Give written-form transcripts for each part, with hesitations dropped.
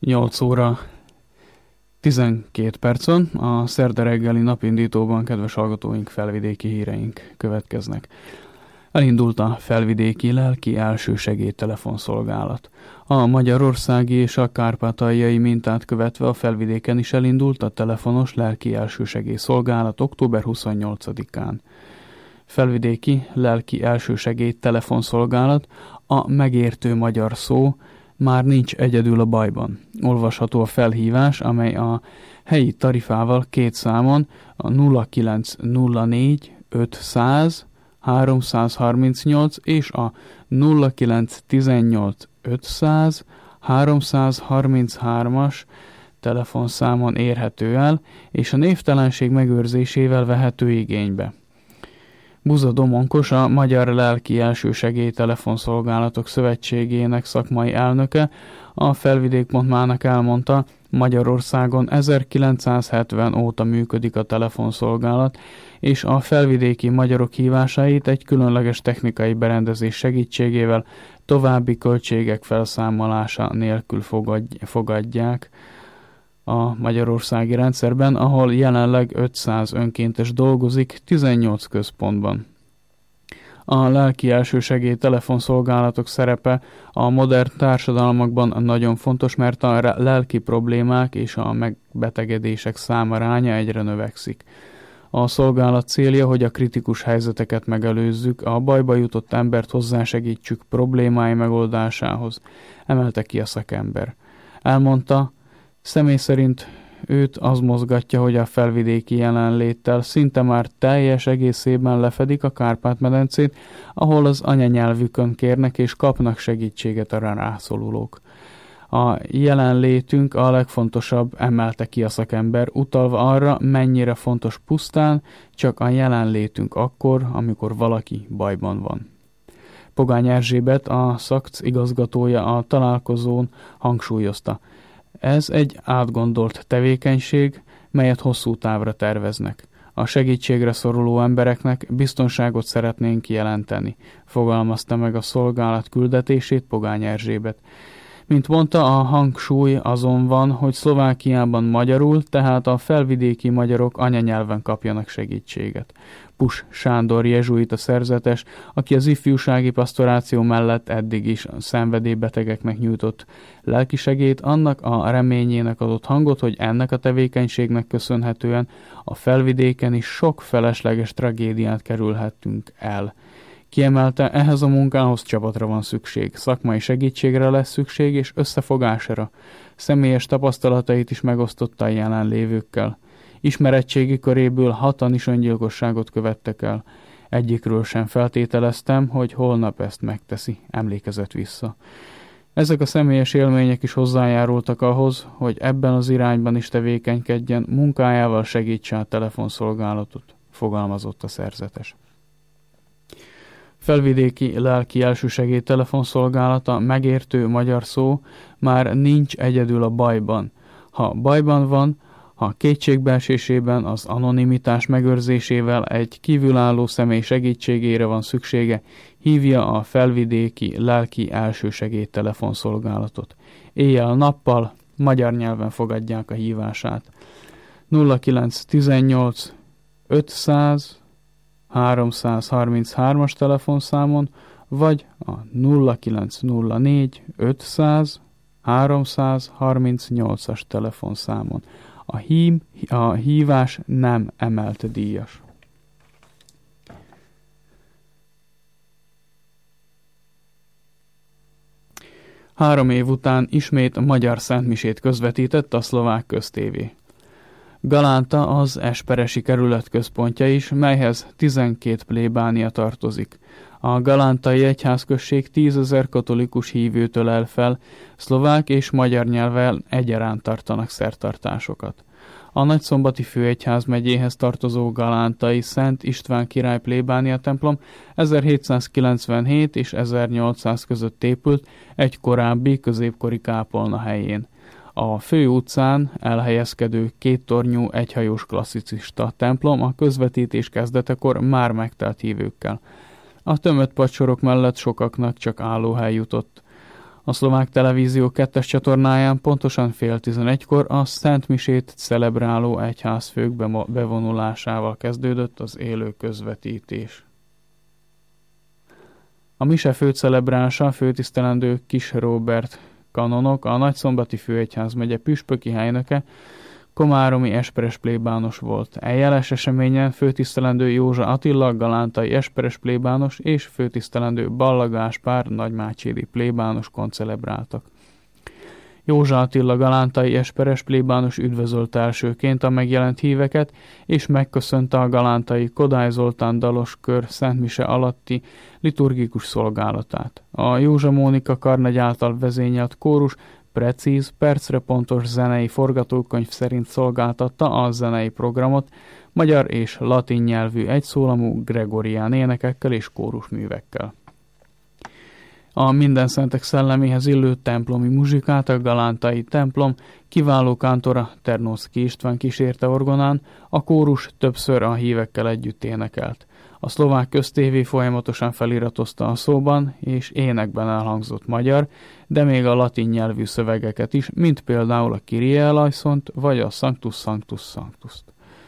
8 óra 12 percon a szerda reggeli napindítóban, kedves hallgatóink, felvidéki híreink következnek. Elindult a felvidéki lelki elsősegély telefonszolgálat. A magyarországi és a kárpátaljai mintát követve a felvidéken is elindult a telefonos lelki elsősegély szolgálat október 28-án. Felvidéki lelki elsősegély telefonszolgálat, a megértő magyar szó, már nincs egyedül a bajban. Olvasható a felhívás, amely a helyi tarifával 2 számon, a 0904 500 338 és a 0918 500 333-as telefonszámon érhető el, és a névtelenség megőrzésével vehető igénybe. Buza Domonkos, a Magyar Lelki Elsősegély Telefonszolgálatok Szövetségének szakmai elnöke, a Felvidék.mának elmondta, Magyarországon 1970 óta működik a telefonszolgálat, és a felvidéki magyarok hívásait egy különleges technikai berendezés segítségével további költségek felszámolása nélkül fogadják a magyarországi rendszerben, ahol jelenleg 500 önkéntes dolgozik 18 központban. A lelki elsősegély telefonszolgálatok szerepe a modern társadalmakban nagyon fontos, mert a lelki problémák és a megbetegedések számaránya egyre növekszik. A szolgálat célja, hogy a kritikus helyzeteket megelőzzük, a bajba jutott embert hozzásegítsük problémái megoldásához, emelte ki a szakember. Elmondta, személy szerint őt az mozgatja, hogy a felvidéki jelenléttel szinte már teljes egészében lefedik a Kárpát-medencét, ahol az anyanyelvükön kérnek és kapnak segítséget a rászorulók. A jelenlétünk a legfontosabb, emelte ki a szakember, utalva arra, mennyire fontos pusztán csak a jelenlétünk akkor, amikor valaki bajban van. Pogány Erzsébet, a SZAKC igazgatója a találkozón hangsúlyozta. Ez egy átgondolt tevékenység, melyet hosszú távra terveznek. A segítségre szoruló embereknek biztonságot szeretnénk jelenteni, fogalmazta meg a szolgálat küldetését Pogány Erzsébet. Mint mondta, a hangsúly azon van, hogy Szlovákiában magyarul, tehát a felvidéki magyarok anyanyelven kapjanak segítséget. Pus Sándor jezsuita szerzetes, aki az ifjúsági pasztoráció mellett eddig is szenvedélybetegeknek nyújtott lelkisegélyt, annak a reményének adott hangot, hogy ennek a tevékenységnek köszönhetően a felvidéken is sok felesleges tragédiát kerülhettünk el. Kiemelte, ehhez a munkához csapatra van szükség, szakmai segítségre lesz szükség és összefogásra. Személyes tapasztalatait is megosztotta a jelenlévőkkel. Ismeretségi köréből 6-an is öngyilkosságot követtek el. Egyikről sem feltételeztem, hogy holnap ezt megteszi, emlékezett vissza. Ezek a személyes élmények is hozzájárultak ahhoz, hogy ebben az irányban is tevékenykedjen, munkájával segítse a telefonszolgálatot, fogalmazott a szerzetes. Felvidéki lelki elsősegély telefonszolgálata, megértő magyar szó, már nincs egyedül a bajban. Ha bajban van, ha kétségbeesésében, az anonimitás megőrzésével egy kívülálló személy segítségére van szüksége, hívja a felvidéki lelki elsősegély telefonszolgálatot. Éjjel-nappal magyar nyelven fogadják a hívását. 0918 500 333-as telefonszámon, vagy a 0904 500 338-as telefonszámon. A hívás nem emelt díjas. Három év után ismét magyar szentmisét közvetített a Szlovák Köztévé. Galánta az esperesi kerület központja is, melyhez 12 plébánia tartozik. A galántai egyházközség 10 000 katolikus hívőt ölel fel, szlovák és magyar nyelvvel egyaránt tartanak szertartásokat. A Nagyszombati főegyházmegyéhez tartozó galántai Szent István király plébánia templom 1797 és 1800 között épült egy korábbi középkori kápolna helyén. A fő utcán elhelyezkedő kéttornyú egyhajós klasszicista templom a közvetítés kezdetekor már megtelt hívőkkel. A tömött padsorok mellett sokaknak csak állóhely jutott. A szlovák televízió 2-es csatornáján pontosan 10:30-kor a Szent Misét celebráló egyházfők bevonulásával kezdődött az élő közvetítés. A mise főcelebrása főtisztelendő Kis Róbert kanonok, a Nagyszombati főegyházmegye püspöki helynöke, komáromi esperes plébános volt. Jeles eseményen főtisztelendő Józsa Attila galántai esperes plébános és főtisztelendő Balla Gáspár nagymácsédi plébános koncelebráltak. Józsa Attila galántai esperes plébános üdvözölte elsőként a megjelent híveket, és megköszönte a galántai Kodály Zoltán dalos kör szentmise alatti liturgikus szolgálatát. A Józsa Mónika Karnagy által vezényelt kórus precíz, percre pontos zenei forgatókönyv szerint szolgáltatta a zenei programot magyar és latin nyelvű egyszólamú gregorián énekekkel és kórusművekkel. A Mindenszentek szelleméhez illő templomi muzsikát a galántai templom kiváló kántora Ternóczky István kísérte orgonán, a kórus többször a hívekkel együtt énekelt. A szlovák köztévé folyamatosan feliratozta a szóban és énekben elhangzott magyar, de még a latin nyelvű szövegeket is, mint például a Kyrie eleison-t vagy a Sanctus Sanctus Sanctust.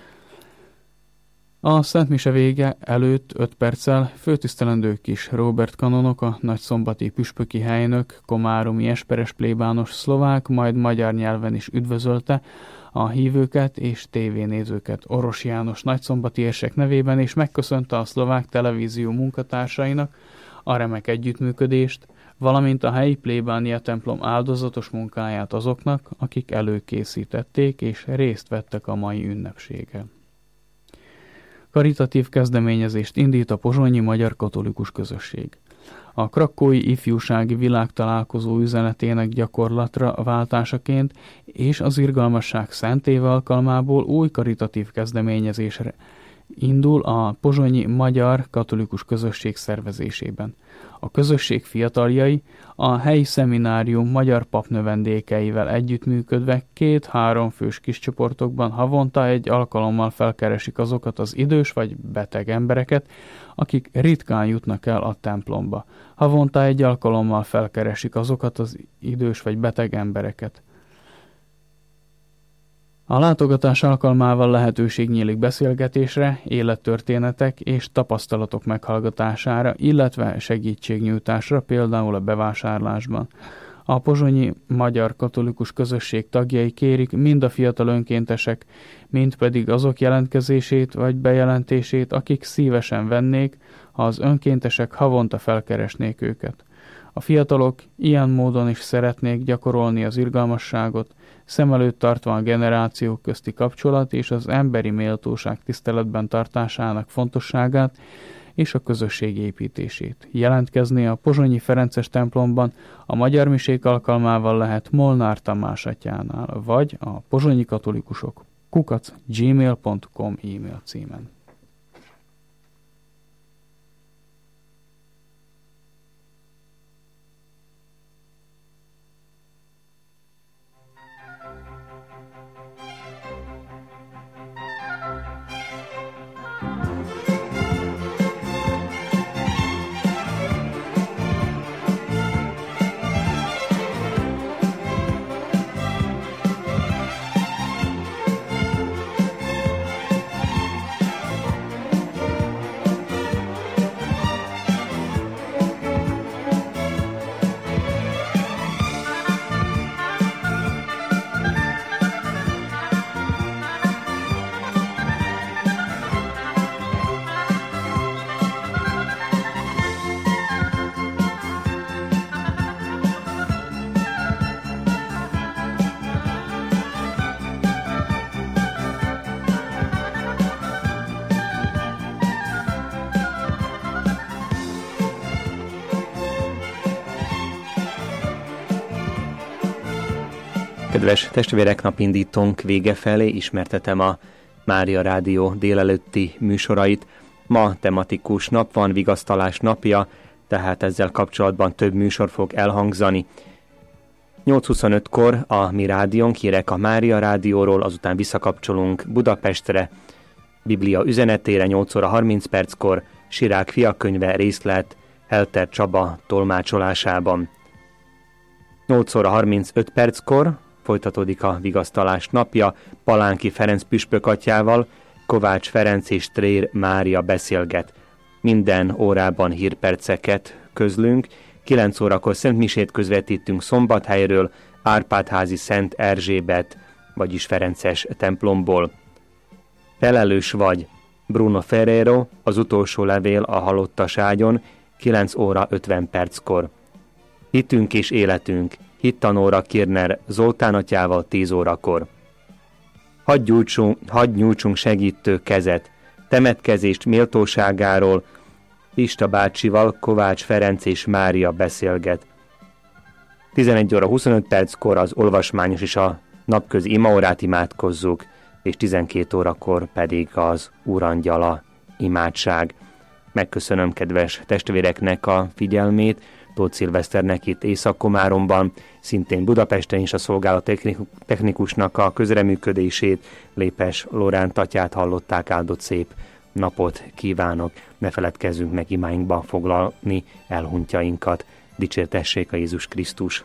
A szentmise vége előtt 5 perccel főtisztelendő Kis Róbert kanonok, a nagyszombati püspöki helynök, komáromi esperes plébános szlovák, majd magyar nyelven is üdvözölte a hívőket és tévénézőket Oros János nagyszombati érsek nevében, és megköszönte a szlovák televízió munkatársainak a remek együttműködést, valamint a helyi plébánia templom áldozatos munkáját azoknak, akik előkészítették és részt vettek a mai ünnepségen. Karitatív kezdeményezést indít a pozsonyi magyar katolikus közösség. A krakkói ifjúsági világtalálkozó üzenetének gyakorlatra váltásaként és az irgalmasság szent éve alkalmából új karitatív kezdeményezésre indul a pozsonyi magyar katolikus közösség szervezésében. A közösség fiataljai a helyi szeminárium magyar papnövendékeivel együttműködve 2-3 fős kis csoportokban havonta egy alkalommal felkeresik azokat az idős vagy beteg embereket, akik ritkán jutnak el a templomba. Havonta egy alkalommal felkeresik azokat az idős vagy beteg embereket. A látogatás alkalmával lehetőség nyílik beszélgetésre, élettörténetek és tapasztalatok meghallgatására, illetve segítségnyújtásra, például a bevásárlásban. A pozsonyi magyar katolikus közösség tagjai kérik mind a fiatal önkéntesek, mind pedig azok jelentkezését vagy bejelentését, akik szívesen vennék, ha az önkéntesek havonta felkeresnék őket. A fiatalok ilyen módon is szeretnék gyakorolni az irgalmasságot, szem előtt tartva a generációk közti kapcsolat és az emberi méltóság tiszteletben tartásának fontosságát és a közösség építését. Jelentkezni a pozsonyi ferences templomban a magyar misék alkalmával lehet Molnár Tamás atyánál, vagy a pozsonyi katolikusok @gmail.com e-mail címen. Kedves testvérek, napindítónk vége felé ismertetem a Mária Rádió délelőtti műsorait. Ma tematikus nap van, vigasztalás napja, tehát ezzel kapcsolatban több műsor fog elhangzani. 8:25-kor a mi rádiónk, hírek a Mária Rádióról, azután visszakapcsolunk Budapestre, Biblia üzenetére 8:30-kor, Sirák fiakönyve részlet Helter Csaba tolmácsolásában. 8 óra 35 perckor folytatódik a vigasztalás napja, Palánki Ferenc püspök atyával, Kovács Ferenc és Trér Mária beszélget. Minden órában hírperceket közlünk, 9 órakor Szent Misét közvetítünk Szombathelyről, Árpád-házi Szent Erzsébet, vagyis Ferences templomból. Felelős vagy, Bruno Ferrero, az utolsó levél a halottas ágyon, 9 óra 50 perckor. Hitünk és életünk, hittanóra Kirner Zoltán atyával 10 órakor. Hadd nyújtsunk segítő kezet, temetkezést méltóságáról, Pista bácsival Kovács Ferenc és Mária beszélget. 11 óra 25 perckor az olvasmányos és a napközi imaórát imádkozzuk, és 12 órakor pedig az Úrangyala imádság. Megköszönöm kedves testvéreknek a figyelmét, Tóth Szilveszternek itt Észak-Komáromban, szintén Budapesten is a szolgálat technikusnak a közreműködését, Lépes Lóránt atyát hallották, áldott szép napot kívánok. Ne feledkezzünk meg imáinkba foglalni elhunytjainkat. Dicsértessék a Jézus Krisztus!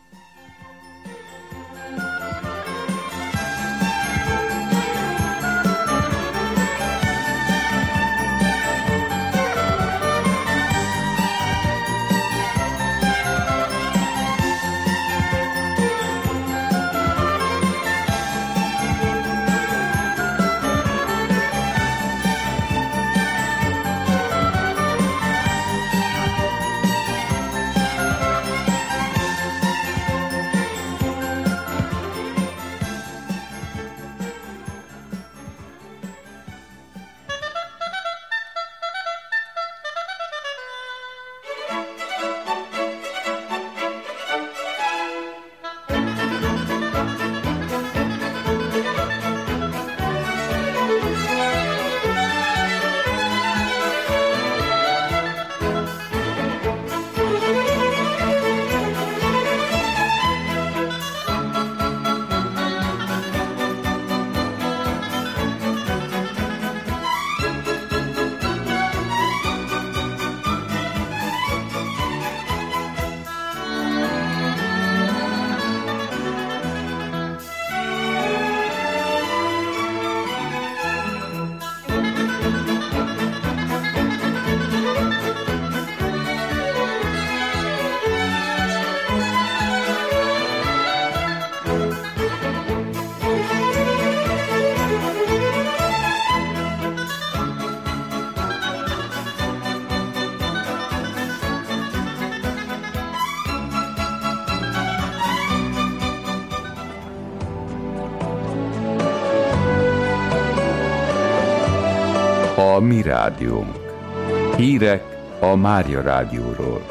A mi rádiónk. Hírek a Mária Rádióról.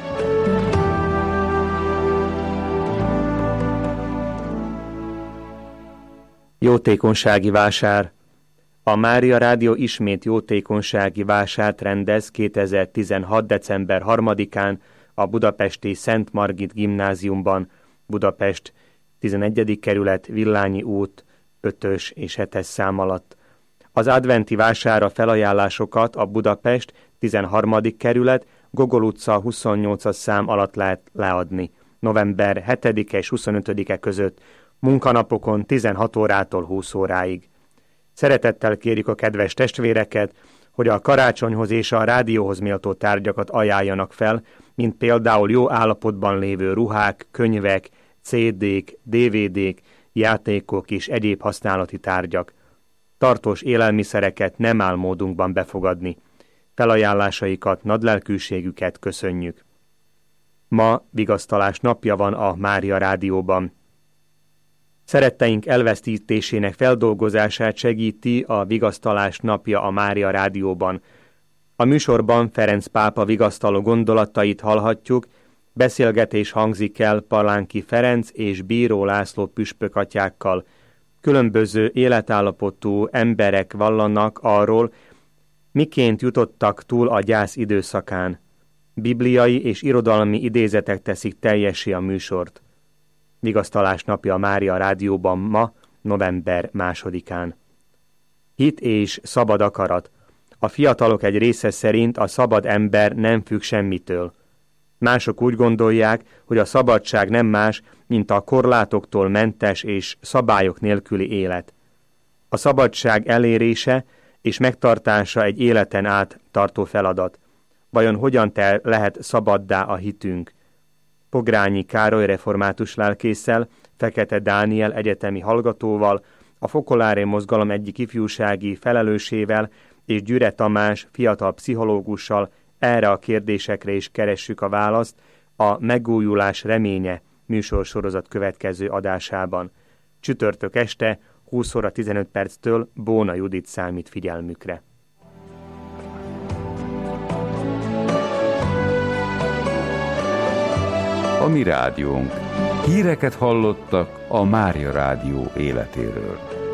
Jótékonysági vásár. A Mária Rádió ismét jótékonysági vásárt rendez 2016. december 3-án a budapesti Szent Margit Gimnáziumban, Budapest 11. kerület, Villányi út 5-ös és 7-es szám alatt. Az adventi vásárra felajánlásokat a Budapest 13. kerület, Gogol utca 28-as szám alatt lehet leadni. November 7-e és 25-e között, munkanapokon 16 órától 20 óráig. Szeretettel kérjük a kedves testvéreket, hogy a karácsonyhoz és a rádióhoz méltó tárgyakat ajánljanak fel, mint például jó állapotban lévő ruhák, könyvek, CD-k, DVD-k, játékok és egyéb használati tárgyak. Tartós élelmiszereket nem áll módunkban befogadni. Felajánlásaikat, nagylelkűségüket köszönjük. Ma vigasztalás napja van a Mária Rádióban. Szeretteink elvesztítésének feldolgozását segíti a vigasztalás napja a Mária Rádióban. A műsorban Ferenc pápa vigasztaló gondolatait hallhatjuk, beszélgetés hangzik el Palánki Ferenc és Bíró László püspök atyákkal. Különböző életállapotú emberek vallanak arról, miként jutottak túl a gyász időszakán. Bibliai és irodalmi idézetek teszik teljessé a műsort. Vigasztalás napja a Mária Rádióban ma, november 2-án. Hit és szabad akarat. A fiatalok egy része szerint a szabad ember nem függ semmitől. Mások úgy gondolják, hogy a szabadság nem más, mint a korlátoktól mentes és szabályok nélküli élet. A szabadság elérése és megtartása egy életen át tartó feladat. Vajon hogyan lehet szabaddá a hitünk? Pogrányi Károly református lelkésszel, Fekete Dániel egyetemi hallgatóval, a Fokolári mozgalom egyik ifjúsági felelősével és Gyüre Tamás fiatal pszichológussal erre a kérdésekre is keressük a választ a Megújulás reménye műsorsorozat következő adásában. Csütörtök este 20 óra 15 perctől Bóna Judit számít figyelmükre. A mi rádiónk. Híreket hallottak a Mária Rádió életéről.